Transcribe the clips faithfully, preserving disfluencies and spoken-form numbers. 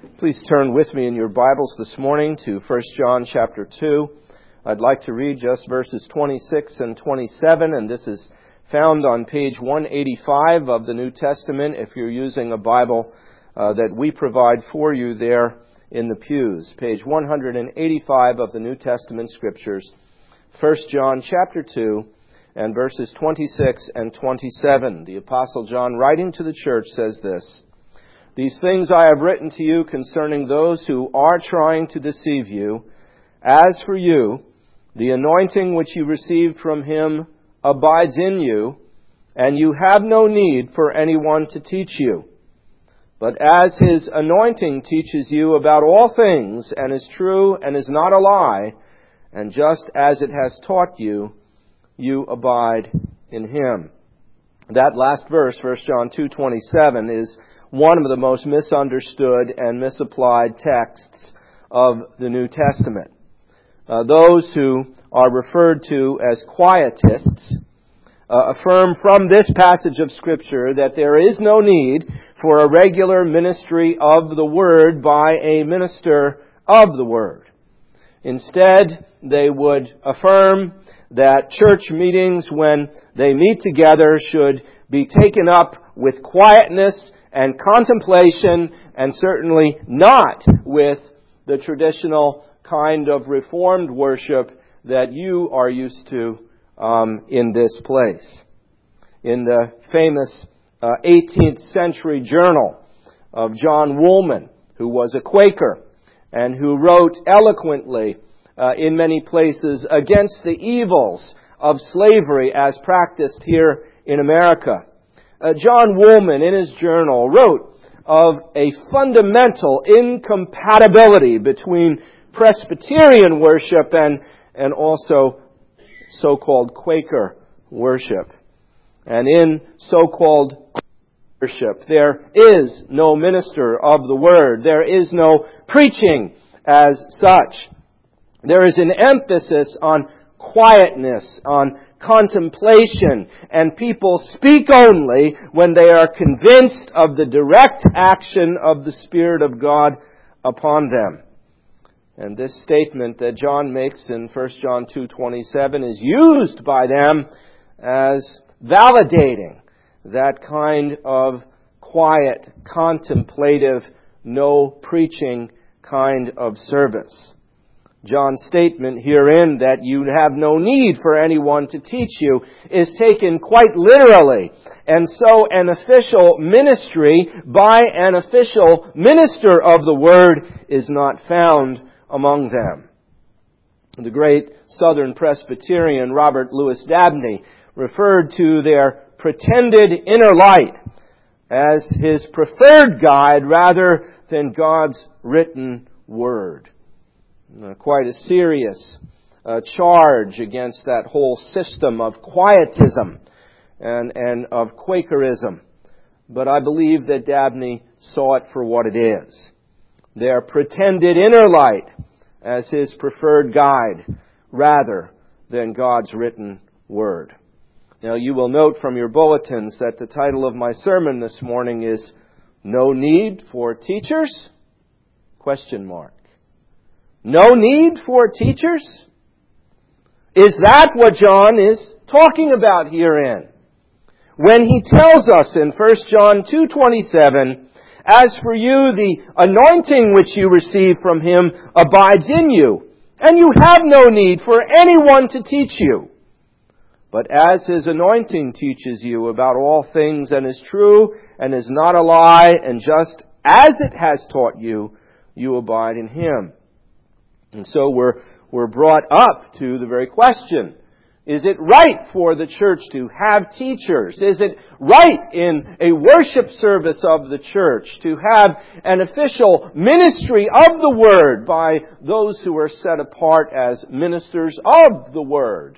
Please turn with me in your Bibles this morning to First John chapter two. I'd like to read just verses twenty-six and twenty-seven, and this is found on page one eighty-five of the New Testament if you're using a Bible uh, that we provide for you there in the pews. Page one eighty-five of the New Testament Scriptures, First John chapter two, and verses twenty-six and twenty-seven. The Apostle John, writing to the church, says this: "These things I have written to you concerning those who are trying to deceive you. As for you, the anointing which you received from Him abides in you, and you have no need for anyone to teach you. But as His anointing teaches you about all things, and is true and is not a lie, and just as it has taught you, you abide in Him." That last verse, First John two twenty-seven, is one of the most misunderstood and misapplied texts of the New Testament. Uh, those who are referred to as quietists uh, affirm from this passage of Scripture that there is no need for a regular ministry of the Word by a minister of the Word. Instead, they would affirm that church meetings, when they meet together, should be taken up with quietness and contemplation, and certainly not with the traditional kind of Reformed worship that you are used to um, in this place. In the famous uh, eighteenth century journal of John Woolman, who was a Quaker and who wrote eloquently uh, in many places against the evils of slavery as practiced here in America, Uh, John Woolman, in his journal, wrote of a fundamental incompatibility between Presbyterian worship and, and also so-called Quaker worship. And in so-called worship, there is no minister of the Word. There is no preaching as such. There is an emphasis on quietness, on contemplation, and people speak only when they are convinced of the direct action of the Spirit of God upon them. And this statement that John makes in First John two twenty-seven is used by them as validating that kind of quiet, contemplative, no preaching kind of service. John's statement herein that you have no need for anyone to teach you is taken quite literally. And so an official ministry by an official minister of the Word is not found among them. The great Southern Presbyterian Robert Louis Dabney referred to their pretended inner light as his preferred guide rather than God's written Word. Uh, quite a serious uh, charge against that whole system of quietism and, and of Quakerism. But I believe that Dabney saw it for what it is. Their pretended inner light as his preferred guide rather than God's written Word. Now, you will note from your bulletins that the title of my sermon this morning is "No Need for Teachers?" Question mark. No need for teachers? Is that what John is talking about herein? When he tells us in First John two twenty-seven, "As for you, the anointing which you receive from Him abides in you, and you have no need for anyone to teach you. But as His anointing teaches you about all things, and is true, and is not a lie, and just as it has taught you, you abide in Him." And so we're, we're brought up to the very question, is it right for the church to have teachers? Is it right in a worship service of the church to have an official ministry of the Word by those who are set apart as ministers of the Word?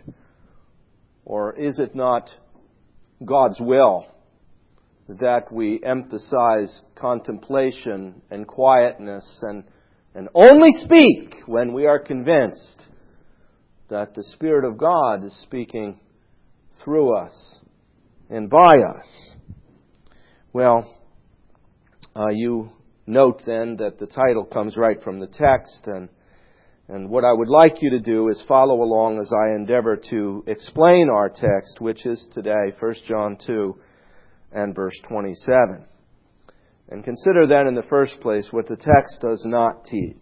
Or is it not God's will that we emphasize contemplation and quietness and And only speak when we are convinced that the Spirit of God is speaking through us and by us? Well, uh, you Note then that the title comes right from the text, and and what I would like you to do is follow along as I endeavor to explain our text, which is today First John two and verse twenty-seven. And consider then in the first place what the text does not teach.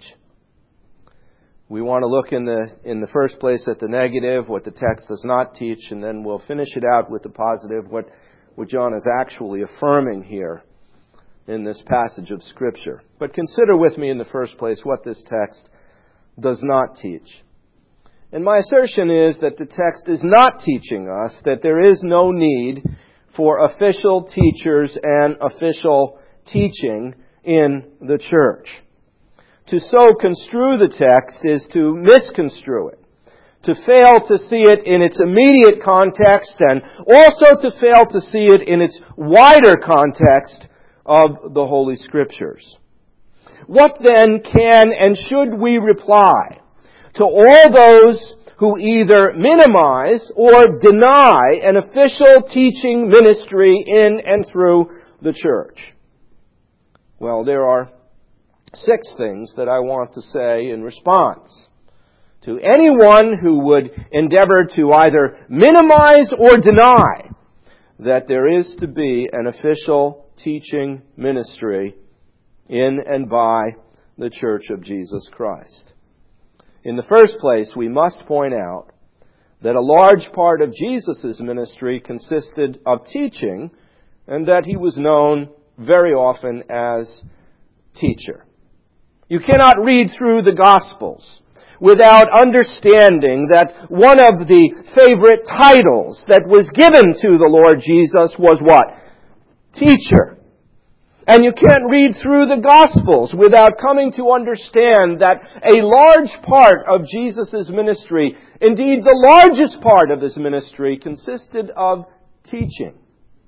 We want to look in the in the first place at the negative, what the text does not teach, and then we'll finish it out with the positive, what, what John is actually affirming here in this passage of Scripture. But consider with me in the first place what this text does not teach. And my assertion is that the text is not teaching us that there is no need for official teachers and official teaching in the church. To so construe the text is to misconstrue it, to fail to see it in its immediate context, and also to fail to see it in its wider context of the Holy Scriptures. What then can and should we reply to all those who either minimize or deny an official teaching ministry in and through the church? Well, there are six things that I want to say in response to anyone who would endeavor to either minimize or deny that there is to be an official teaching ministry in and by the Church of Jesus Christ. In the first place, we must point out that a large part of Jesus' ministry consisted of teaching, and that He was known very often as teacher. You cannot read through the Gospels without understanding that one of the favorite titles that was given to the Lord Jesus was what? Teacher. And you can't read through the Gospels without coming to understand that a large part of Jesus' ministry, indeed the largest part of His ministry, consisted of teaching.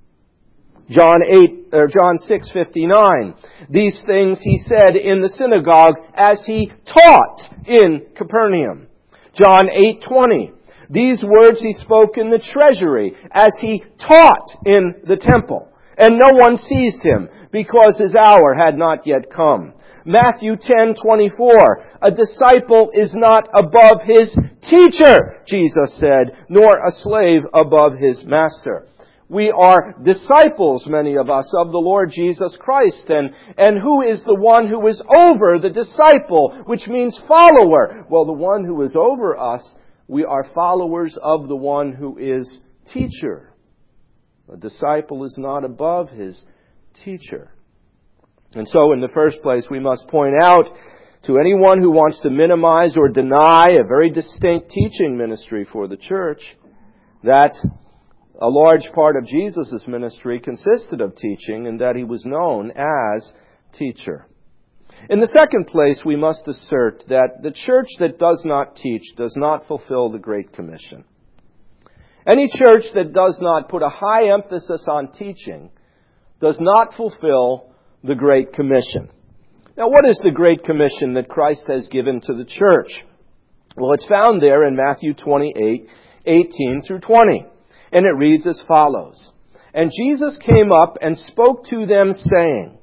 John eight or John six fifty-nine. These things He said in the synagogue as He taught in Capernaum. John eight twenty. These words He spoke in the treasury as He taught in the temple. And no one seized Him, because His hour had not yet come. Matthew ten twenty-four. A disciple is not above his teacher, Jesus said, nor a slave above his master. We are disciples, many of us, of the Lord Jesus Christ. And, and who is the one who is over the disciple, which means follower? Well, the one who is over us, we are followers of the one who is teacher. A disciple is not above his teacher. And so, in the first place, we must point out to anyone who wants to minimize or deny a very distinct teaching ministry for the church that a large part of Jesus' ministry consisted of teaching, and that He was known as teacher. In the second place, we must assert that the church that does not teach does not fulfill the Great Commission. Any church that does not put a high emphasis on teaching does not fulfill the Great Commission. Now, what is the Great Commission that Christ has given to the church? Well, it's found there in Matthew twenty-eight, eighteen through twenty. And it reads as follows. And Jesus came up and spoke to them, saying,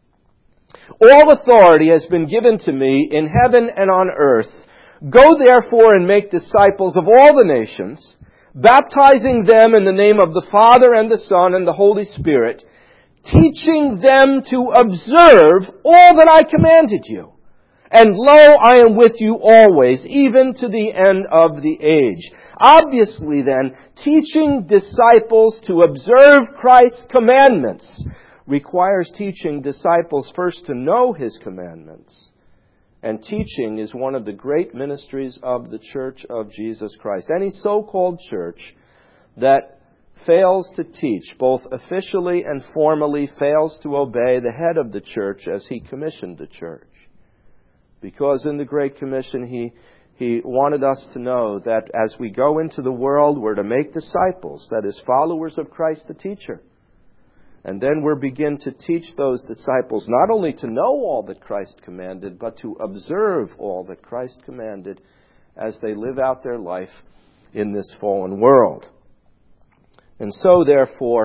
All authority has been given to me in heaven and on earth. Go therefore and make disciples of all the nations, baptizing them in the name of the Father and the Son and the Holy Spirit, teaching them to observe all that I commanded you. And lo, I am with you always, even to the end of the age. Obviously then, teaching disciples to observe Christ's commandments requires teaching disciples first to know His commandments. And teaching is one of the great ministries of the Church of Jesus Christ. Any so-called church that fails to teach, both officially and formally, fails to obey the head of the church as He commissioned the church. Because in the Great Commission, He He wanted us to know that as we go into the world, we're to make disciples, that is, followers of Christ the teacher. And then we'll begin to teach those disciples not only to know all that Christ commanded, but to observe all that Christ commanded as they live out their life in this fallen world. And so, therefore,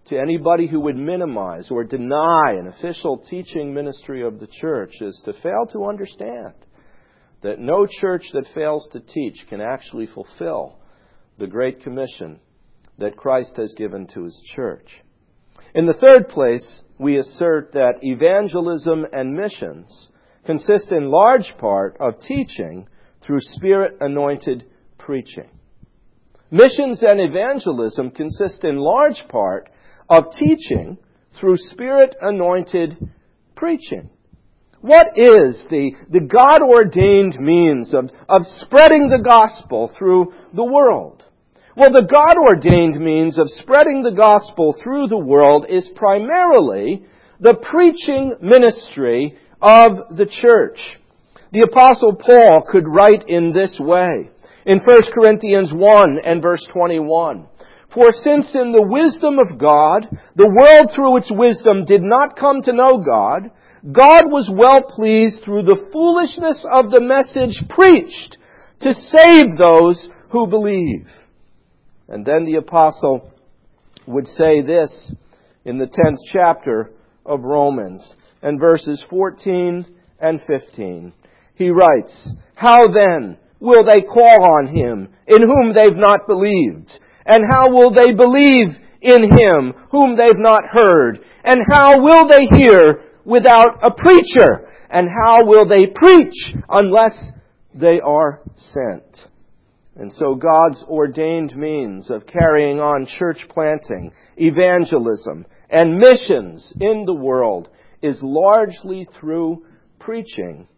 to anybody who would minimize or deny an official teaching ministry of the church is to fail to understand that no church that fails to teach can actually fulfill the Great Commission that Christ has given to His church. In the third place, we assert that evangelism and missions consist in large part of teaching through Spirit-anointed preaching. Missions and evangelism consist in large part of teaching through Spirit-anointed preaching. What is the, the God-ordained means of, of spreading the gospel through the world? Well, the God-ordained means of spreading the gospel through the world is primarily the preaching ministry of the church. The Apostle Paul could write in this way in First Corinthians one and verse twenty-one. For since in the wisdom of God, the world through its wisdom did not come to know God, God was well pleased through the foolishness of the message preached to save those who believe. And then the apostle would say this in the tenth chapter of Romans, and verses fourteen and fifteen. He writes, How then will they call on Him in whom they've not believed? And how will they believe in Him whom they've not heard? And how will they hear without a preacher? And how will they preach unless they are sent? And so God's ordained means of carrying on church planting, evangelism, and missions in the world is largely through preaching,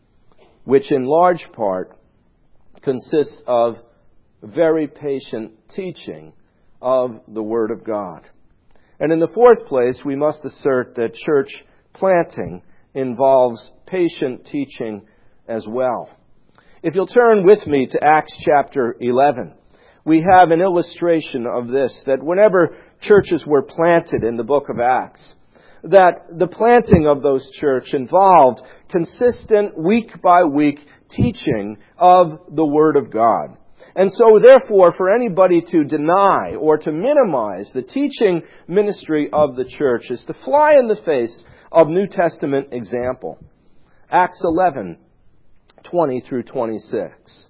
which in large part consists of very patient teaching of the Word of God. And in the fourth place, we must assert that church planting involves patient teaching as well. If you'll turn with me to Acts chapter eleven, we have an illustration of this, that whenever churches were planted in the book of Acts, that the planting of those churches involved consistent week by week teaching of the Word of God. And so therefore, for anybody to deny or to minimize the teaching ministry of the church is to fly in the face of New Testament example. Acts eleven, twenty through twenty-six.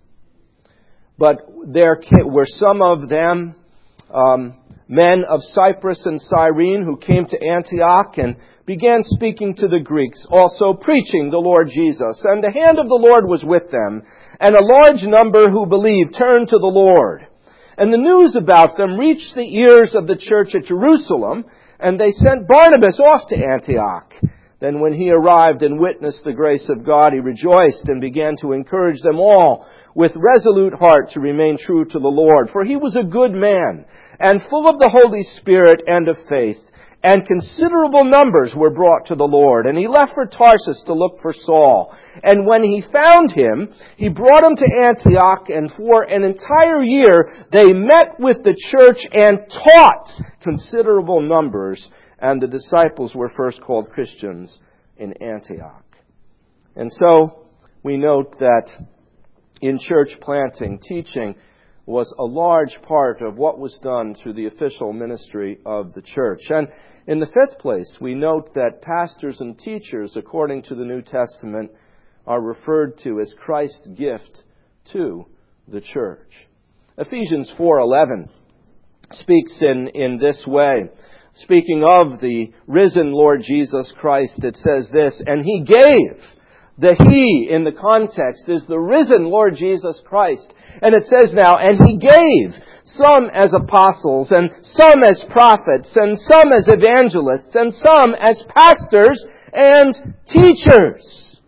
But there were some of them, um, men of Cyprus and Cyrene, who came to Antioch and began speaking to the Greeks, also preaching the Lord Jesus. And the hand of the Lord was with them, and a large number who believed turned to the Lord. And the news about them reached the ears of the church at Jerusalem, and they sent Barnabas off to Antioch. Then when he arrived and witnessed the grace of God, he rejoiced and began to encourage them all with resolute heart to remain true to the Lord. For he was a good man and full of the Holy Spirit and of faith. And considerable numbers were brought to the Lord. And he left for Tarsus to look for Saul. And when he found him, he brought him to Antioch. And for an entire year, they met with the church and taught considerable numbers. And the disciples were first called Christians in Antioch. And so we note that in church planting, teaching was a large part of what was done through the official ministry of the church. And in the fifth place, we note that pastors and teachers, according to the New Testament, are referred to as Christ's gift to the church. Ephesians four eleven speaks in, in this way. Speaking of the risen Lord Jesus Christ, it says this, and He gave. The He in the context is the risen Lord Jesus Christ. And it says now, and He gave some as apostles, and some as prophets, and some as evangelists, and some as pastors and teachers.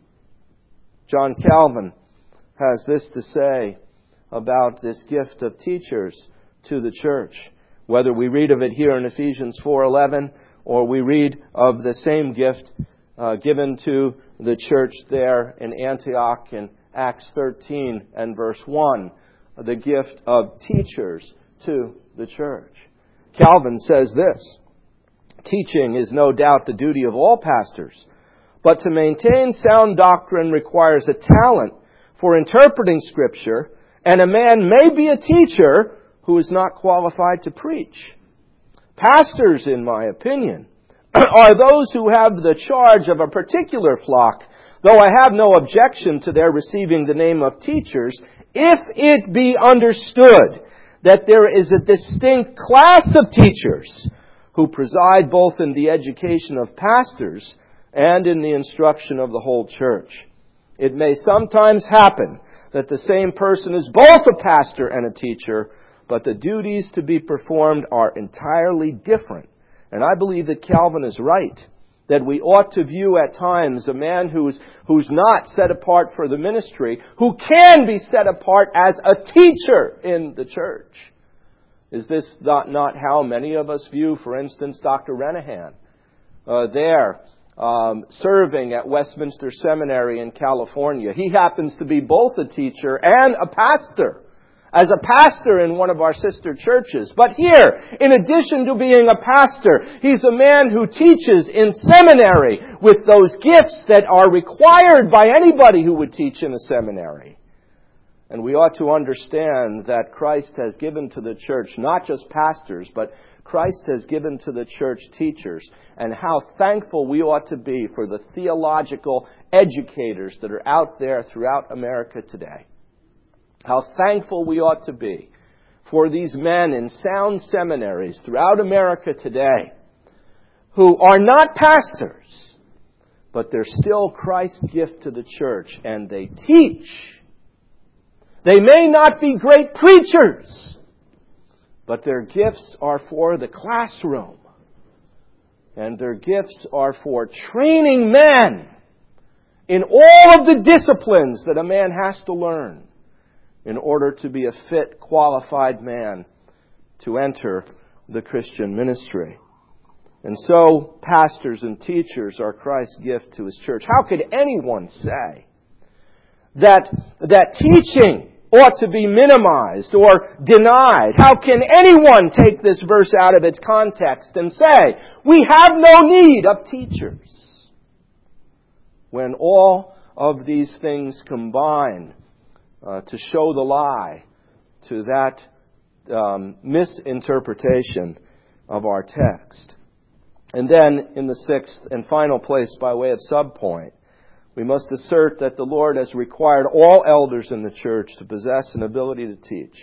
John Calvin has this to say about this gift of teachers to the church. Whether we read of it here in Ephesians four eleven, or we read of the same gift uh, given to the church there in Antioch in Acts thirteen and verse one, the gift of teachers to the church. Calvin says this, teaching is no doubt the duty of all pastors, but to maintain sound doctrine requires a talent for interpreting Scripture, and a man may be a teacher who is not qualified to preach. Pastors, in my opinion, are those who have the charge of a particular flock, though I have no objection to their receiving the name of teachers, if it be understood that there is a distinct class of teachers who preside both in the education of pastors and in the instruction of the whole church. It may sometimes happen that the same person is both a pastor and a teacher, but the duties to be performed are entirely different. And I believe that Calvin is right, that we ought to view at times a man who's, who's not set apart for the ministry, who can be set apart as a teacher in the church. Is this not, not how many of us view, for instance, Doctor Renahan, uh, there, um, serving at Westminster Seminary in California? He happens to be both a teacher and a pastor, as a pastor in one of our sister churches. But here, in addition to being a pastor, he's a man who teaches in seminary with those gifts that are required by anybody who would teach in a seminary. And we ought to understand that Christ has given to the church not just pastors, but Christ has given to the church teachers. And how thankful we ought to be for the theological educators that are out there throughout America today. How thankful we ought to be for these men in sound seminaries throughout America today who are not pastors, but they're still Christ's gift to the church, and they teach. They may not be great preachers, but their gifts are for the classroom, and their gifts are for training men in all of the disciplines that a man has to learn in order to be a fit, qualified man to enter the Christian ministry. And so, pastors and teachers are Christ's gift to His church. How could anyone say that, that teaching ought to be minimized or denied? How can anyone take this verse out of its context and say, we have no need of teachers, when all of these things combine Uh, to show the lie to that um, misinterpretation of our text? And then, in the sixth and final place, by way of subpoint, we must assert that the Lord has required all elders in the church to possess an ability to teach.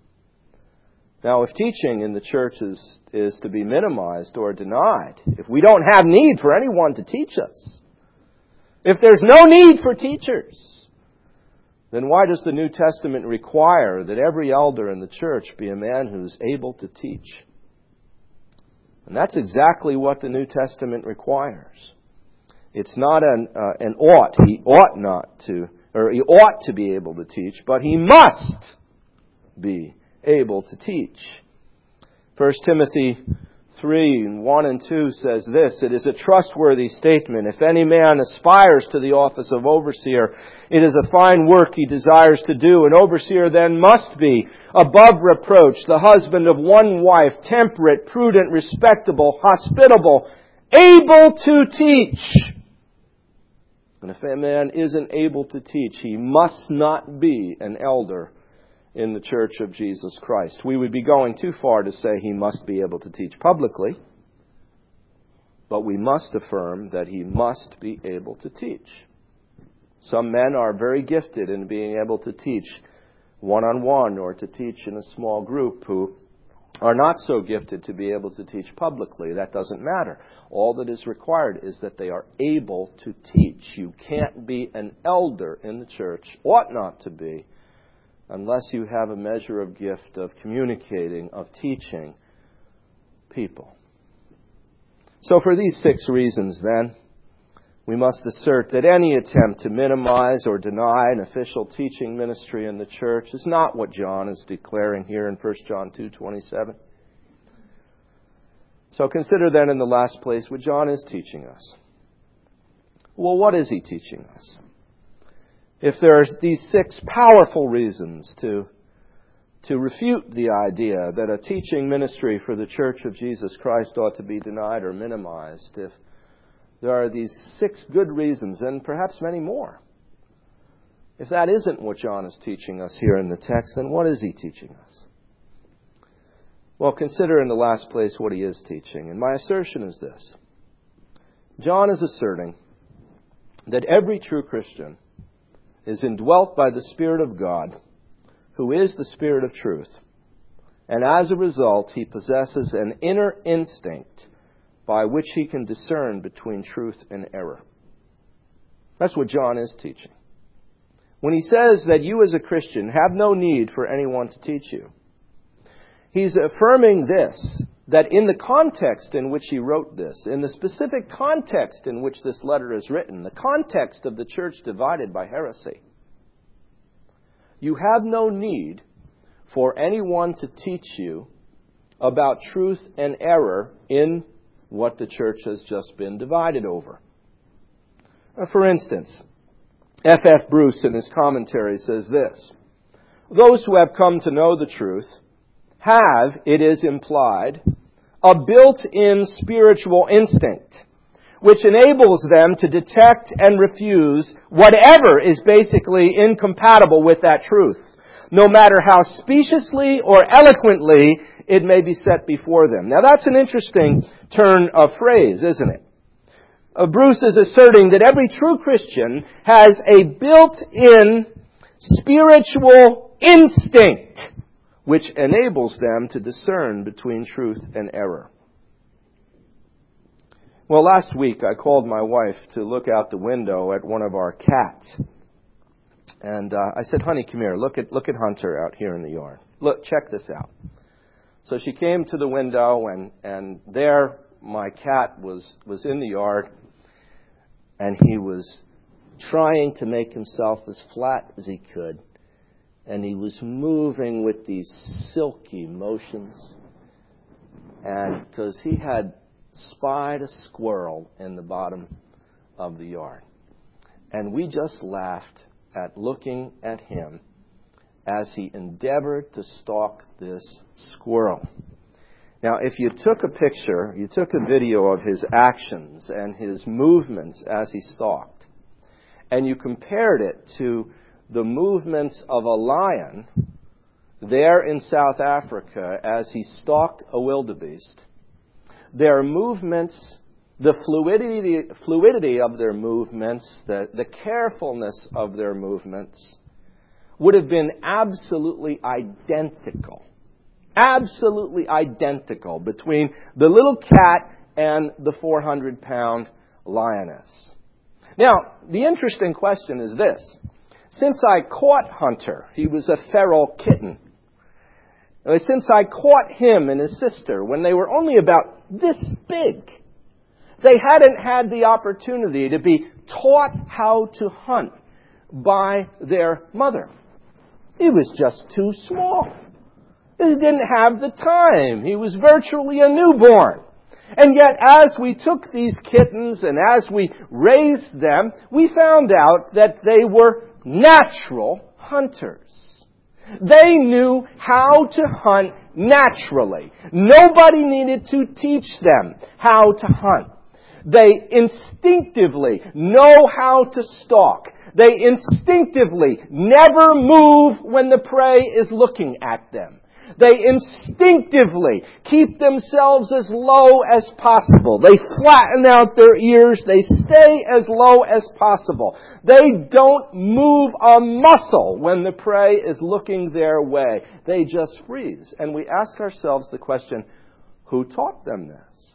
Now, if teaching in the church is, is to be minimized or denied, if we don't have need for anyone to teach us, if there's no need for teachers, then why does the New Testament require that every elder in the church be a man who's able to teach? And that's exactly what the New Testament requires. It's not an, uh, an ought. He ought not to, or he ought to be able to teach, but he must be able to teach. First Timothy three, one and two says this: it is a trustworthy statement. If any man aspires to the office of overseer, it is a fine work he desires to do. An overseer then must be above reproach, the husband of one wife, temperate, prudent, respectable, hospitable, able to teach. And if a man isn't able to teach, he must not be an elder in the church of Jesus Christ. We would be going too far to say he must be able to teach publicly, but we must affirm that he must be able to teach. Some men are very gifted in being able to teach one-on-one or to teach in a small group who are not so gifted to be able to teach publicly. That doesn't matter. All that is required is that they are able to teach. You can't be an elder in the church, ought not to be, unless you have a measure of gift of communicating, of teaching people. So for these six reasons, then, we must assert that any attempt to minimize or deny an official teaching ministry in the church is not what John is declaring here in First John two twenty-seven. So consider then in the last place what John is teaching us. Well, what is he teaching us? If there are these six powerful reasons to, to refute the idea that a teaching ministry for the Church of Jesus Christ ought to be denied or minimized, if there are these six good reasons, and perhaps many more, if that isn't what John is teaching us here in the text, then what is he teaching us? Well, consider in the last place what he is teaching. And my assertion is this. John is asserting that every true Christian is indwelt by the Spirit of God, who is the Spirit of truth. And as a result, he possesses an inner instinct by which he can discern between truth and error. That's what John is teaching. When he says that you as a Christian have no need for anyone to teach you, he's affirming this, that in the context in which he wrote this, in the specific context in which this letter is written, the context of the church divided by heresy, you have no need for anyone to teach you about truth and error in what the church has just been divided over. For instance, F F Bruce in his commentary says this: those who have come to know the truth have, it is implied, a built-in spiritual instinct which enables them to detect and refuse whatever is basically incompatible with that truth, no matter how speciously or eloquently it may be set before them. Now that's an interesting turn of phrase, isn't it? Uh, Bruce is asserting that every true Christian has a built-in spiritual instinct which enables them to discern between truth and error. Well, last week I called my wife to look out the window at one of our cats. And uh, I said, honey, come here. Look at look at Hunter out here in the yard. Look, check this out. So she came to the window, and, and there my cat was, was in the yard, and he was trying to make himself as flat as he could. And he was moving with these silky motions. And because he had spied a squirrel in the bottom of the yard. And we just laughed at looking at him as he endeavored to stalk this squirrel. Now, if you took a picture, you took a video of his actions and his movements as he stalked, and you compared it to the movements of a lion there in South Africa as he stalked a wildebeest, their movements, the fluidity, fluidity of their movements, the, the carefulness of their movements would have been absolutely identical. Absolutely identical between the little cat and the four hundred pound lioness. Now, the interesting question is this. Since I caught Hunter, he was a feral kitten. Since I caught him and his sister when they were only about this big, they hadn't had the opportunity to be taught how to hunt by their mother. He was just too small. He didn't have the time. He was virtually a newborn. And yet, as we took these kittens and as we raised them, we found out that they were natural hunters. They knew how to hunt naturally. Nobody needed to teach them how to hunt. They instinctively know how to stalk. They instinctively never move when the prey is looking at them. They instinctively keep themselves as low as possible. They flatten out their ears. They stay as low as possible. They don't move a muscle when the prey is looking their way. They just freeze. And we ask ourselves the question, who taught them this?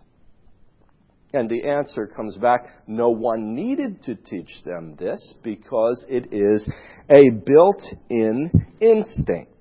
And the answer comes back, no one needed to teach them this because it is a built-in instinct.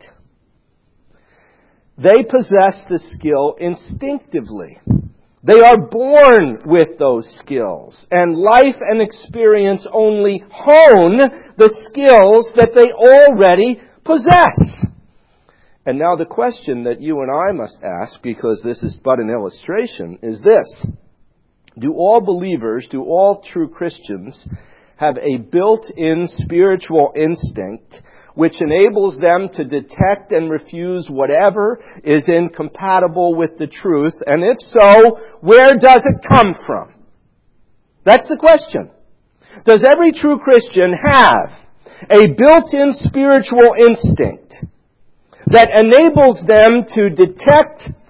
They possess the skill instinctively. They are born with those skills. And life and experience only hone the skills that they already possess. And now the question that you and I must ask, because this is but an illustration, is this. Do all believers, do all true Christians have a built-in spiritual instinct which enables them to detect and refuse whatever is incompatible with the truth? And if so, where does it come from? That's the question. Does every true Christian have a built-in spiritual instinct that enables them to detect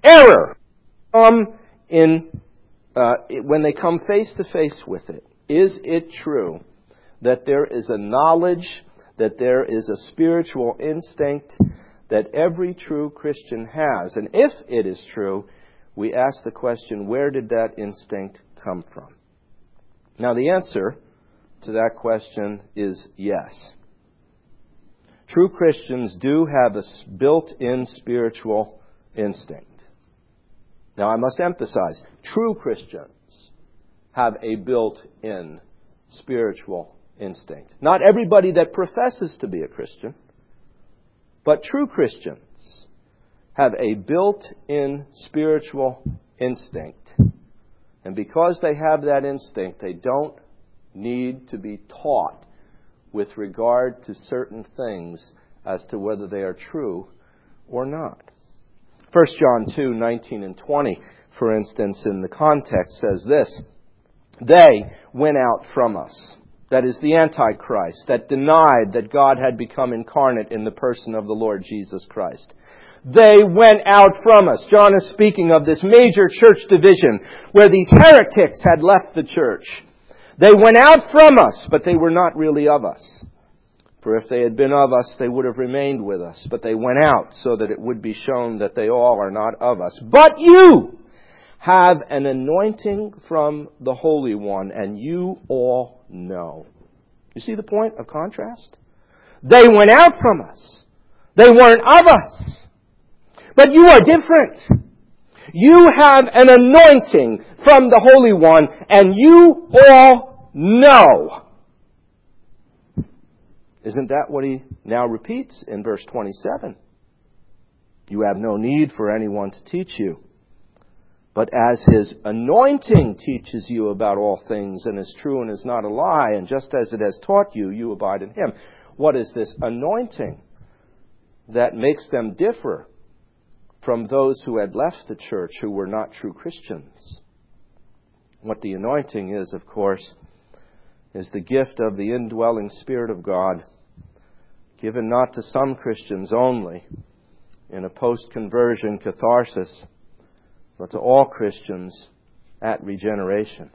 error come in uh, when they come face to face with it? Is it true that there is a knowledge, that there is a spiritual instinct that every true Christian has? And if it is true, we ask the question, where did that instinct come from? Now, the answer to that question is yes. True Christians do have a built-in spiritual instinct. Now, I must emphasize, true Christians have a built-in spiritual instinct. Not everybody that professes to be a Christian, but true Christians have a built-in spiritual instinct. And because they have that instinct, they don't need to be taught with regard to certain things as to whether they are true or not. First John two, nineteen and twenty, for instance, in the context says this, "They went out from us." That is the Antichrist that denied that God had become incarnate in the person of the Lord Jesus Christ. They went out from us. John is speaking of this major church division where these heretics had left the church. They went out from us, but they were not really of us. For if they had been of us, they would have remained with us. But they went out so that it would be shown that they all are not of us. But you have an anointing from the Holy One, and you all know. You see the point of contrast? They went out from us. They weren't of us. But you are different. You have an anointing from the Holy One, and you all know. Isn't that what he now repeats in verse twenty-seven? You have no need for anyone to teach you. But as His anointing teaches you about all things and is true and is not a lie, and just as it has taught you, you abide in Him. What is this anointing that makes them differ from those who had left the church who were not true Christians? What the anointing is, of course, is the gift of the indwelling Spirit of God, given not to some Christians only in a post-conversion catharsis, but to all Christians at regeneration.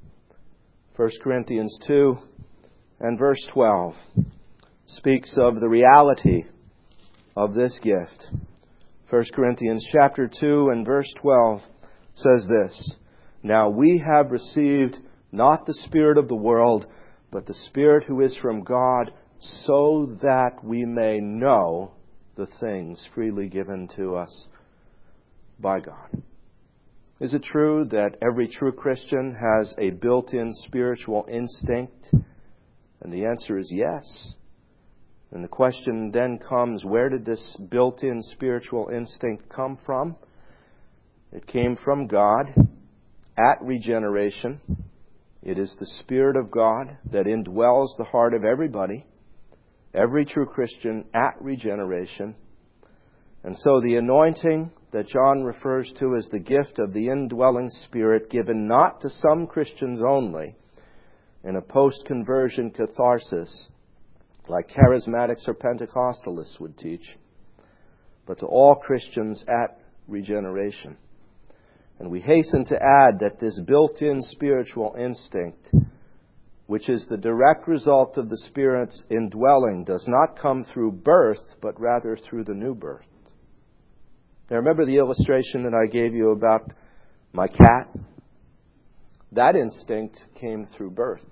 First Corinthians two and verse twelve speaks of the reality of this gift. First Corinthians chapter two and verse twelve says this, "Now we have received not the spirit of the world, but the Spirit who is from God, so that we may know the things freely given to us by God." Is it true that every true Christian has a built-in spiritual instinct? And the answer is yes. And the question then comes, where did this built-in spiritual instinct come from? It came from God at regeneration. It is the Spirit of God that indwells the heart of everybody, every true Christian at regeneration. And so the anointing that John refers to as the gift of the indwelling Spirit, given not to some Christians only in a post-conversion catharsis, like charismatics or Pentecostalists would teach, but to all Christians at regeneration. And we hasten to add that this built-in spiritual instinct, which is the direct result of the Spirit's indwelling, does not come through birth, but rather through the new birth. Now remember the illustration that I gave you about my cat? That instinct came through birth.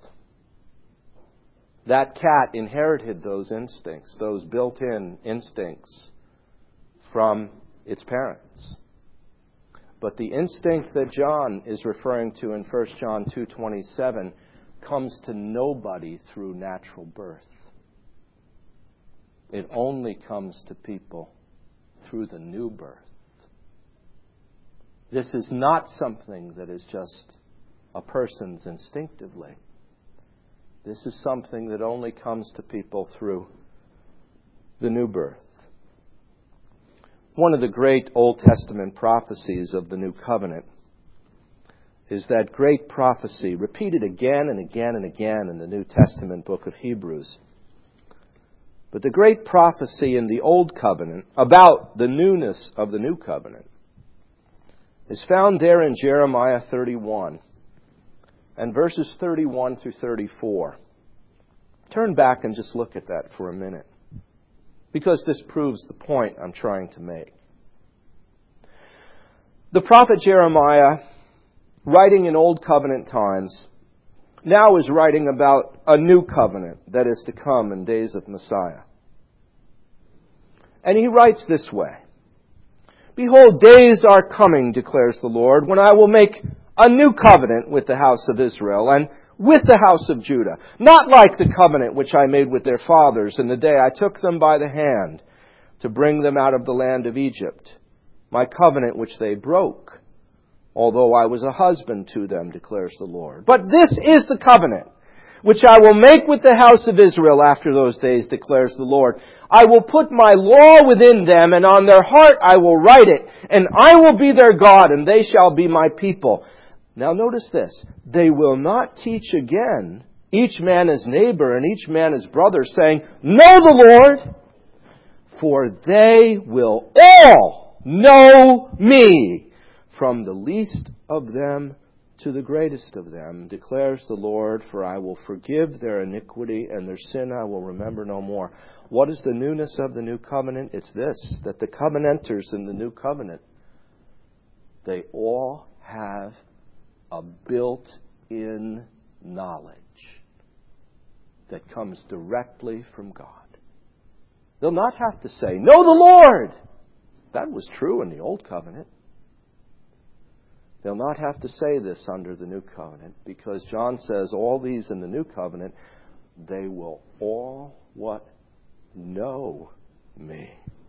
That cat inherited those instincts, those built-in instincts, from its parents. But the instinct that John is referring to in First John two twenty-seven comes to nobody through natural birth. It only comes to people through the new birth. This is not something that is just a person's instinctively. This is something that only comes to people through the new birth. One of the great Old Testament prophecies of the New Covenant is that great prophecy repeated again and again and again in the New Testament book of Hebrews. But the great prophecy in the Old Covenant about the newness of the New Covenant is found there in Jeremiah thirty-one and verses thirty-one through thirty-four. Turn back and just look at that for a minute, because this proves the point I'm trying to make. The prophet Jeremiah, writing in Old Covenant times, now is writing about a new covenant that is to come in days of Messiah. And he writes this way: "Behold, days are coming, declares the Lord, when I will make a new covenant with the house of Israel and with the house of Judah, not like the covenant which I made with their fathers in the day I took them by the hand to bring them out of the land of Egypt, my covenant which they broke, although I was a husband to them, declares the Lord. But this is the covenant which I will make with the house of Israel after those days, declares the Lord. I will put my law within them, and on their heart I will write it, and I will be their God, and they shall be my people." Now notice this: "They will not teach again, each man his neighbor and each man his brother, saying, 'Know the Lord,' for they will all know me, from the least of them to the greatest of them, declares the Lord, for I will forgive their iniquity and their sin I will remember no more." What is the newness of the new covenant? It's this, that the covenanters in the new covenant, they all have a built-in knowledge that comes directly from God. They'll not have to say, "Know the Lord." That was true in the Old Covenant. They'll not have to say this under the New Covenant, because John says all these in the New Covenant, they will all, what? Know me.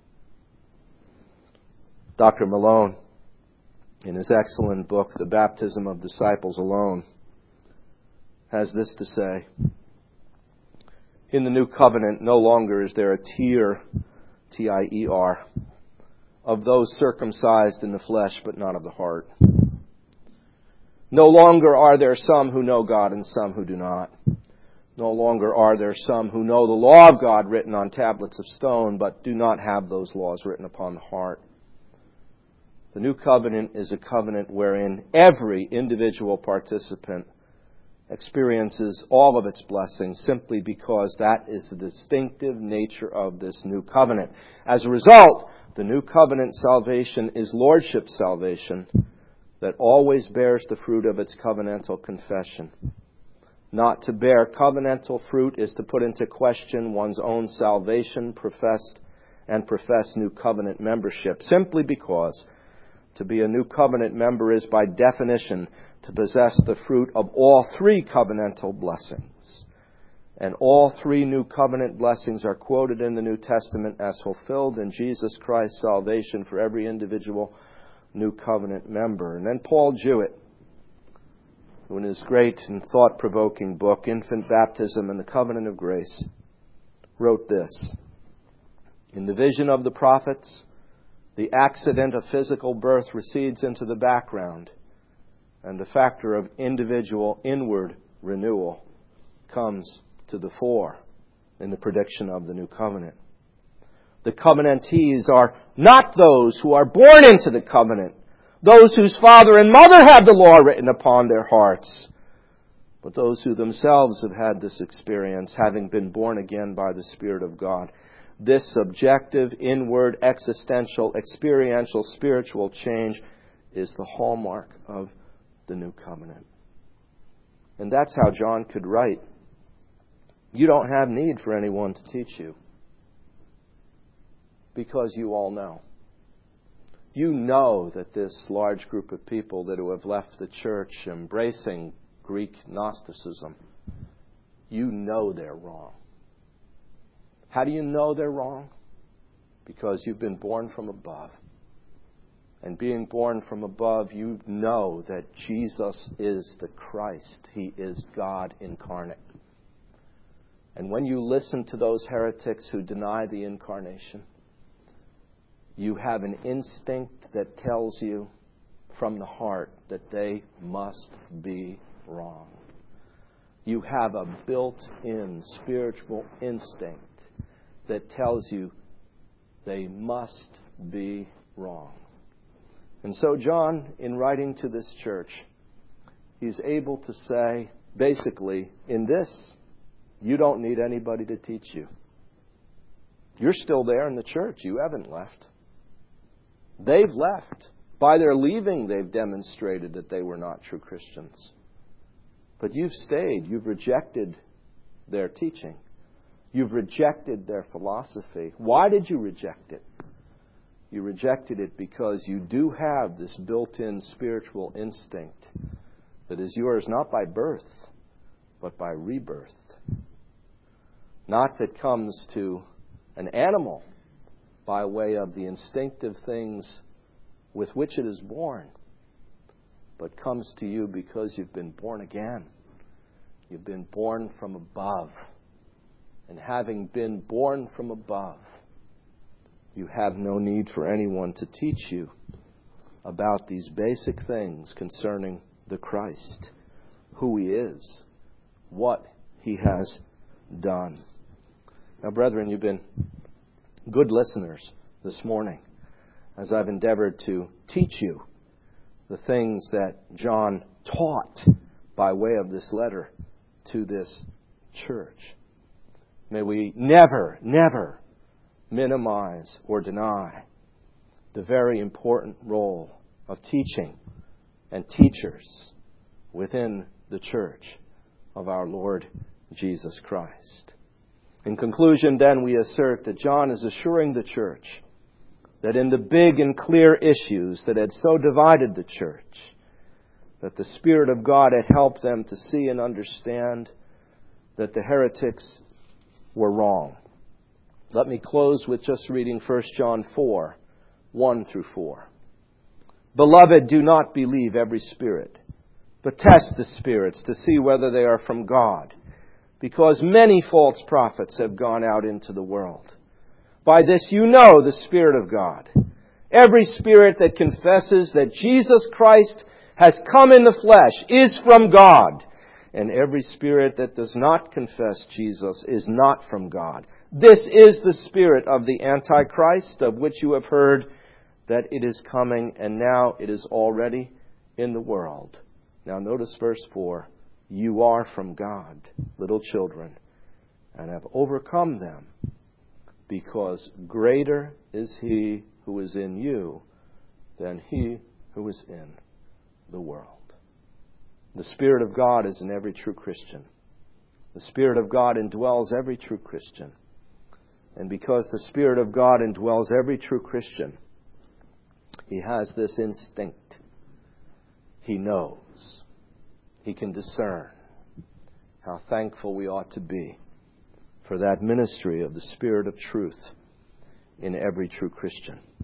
Doctor Malone, in his excellent book, The Baptism of Disciples Alone, has this to say: "In the New Covenant, no longer is there a tier, T I E R, of those circumcised in the flesh but not of the heart. No longer are there some who know God and some who do not. No longer are there some who know the law of God written on tablets of stone, but do not have those laws written upon the heart. The new covenant is a covenant wherein every individual participant experiences all of its blessings simply because that is the distinctive nature of this new covenant. As a result, the new covenant salvation is lordship salvation that always bears the fruit of its covenantal confession. Not to bear covenantal fruit is to put into question one's own salvation, professed and professed new covenant membership, simply because to be a new covenant member is by definition to possess the fruit of all three covenantal blessings. And all three new covenant blessings are quoted in the New Testament as fulfilled in Jesus Christ's salvation for every individual new covenant member. And then Paul Jewett, who in his great and thought-provoking book, Infant Baptism and the Covenant of Grace, wrote this: "In the vision of the prophets, the accident of physical birth recedes into the background, and the factor of individual inward renewal comes to the fore in the prediction of the new covenant. The covenantees are not those who are born into the covenant, those whose father and mother had the law written upon their hearts, but those who themselves have had this experience, having been born again by the Spirit of God." This subjective, inward, existential, experiential, spiritual change is the hallmark of the new covenant. And that's how John could write, "You don't have need for anyone to teach you, because you all know." You know that this large group of people that who have left the church embracing Greek Gnosticism, you know they're wrong. How do you know they're wrong? Because you've been born from above. And being born from above, you know that Jesus is the Christ. He is God incarnate. And when you listen to those heretics who deny the incarnation, you have an instinct that tells you from the heart that they must be wrong. You have a built-in spiritual instinct that tells you they must be wrong. And so John, in writing to this church, he's able to say, basically, in this, you don't need anybody to teach you. You're still there in the church. You haven't left. They've left. By their leaving, they've demonstrated that they were not true Christians. But you've stayed. You've rejected their teaching. You've rejected their philosophy. Why did you reject it? You rejected it because you do have this built-in spiritual instinct that is yours not by birth, but by rebirth. Not that comes to an animal by way of the instinctive things with which it is born, but comes to you because you've been born again. You've been born from above. And having been born from above, you have no need for anyone to teach you about these basic things concerning the Christ, who He is, what He has done. Now, brethren, you've been good listeners this morning as I've endeavored to teach you the things that John taught by way of this letter to this church. May we never, never minimize or deny the very important role of teaching and teachers within the church of our Lord Jesus Christ. In conclusion, then, we assert that John is assuring the church that in the big and clear issues that had so divided the church, that the Spirit of God had helped them to see and understand that the heretics were wrong. Let me close with just reading First John four, one through four. Beloved, do not believe every spirit, but test the spirits to see whether they are from God, because many false prophets have gone out into the world. By this you know the Spirit of God. Every spirit that confesses that Jesus Christ has come in the flesh is from God. And every spirit that does not confess Jesus is not from God. This is the spirit of the Antichrist, of which you have heard that it is coming, and now it is already in the world. Now notice verse four. You are from God, little children, and have overcome them, because greater is He who is in you than he who is in the world. The Spirit of God is in every true Christian. The Spirit of God indwells every true Christian. And because the Spirit of God indwells every true Christian, he has this instinct. He knows. He can discern. How thankful we ought to be for that ministry of the Spirit of truth in every true Christian.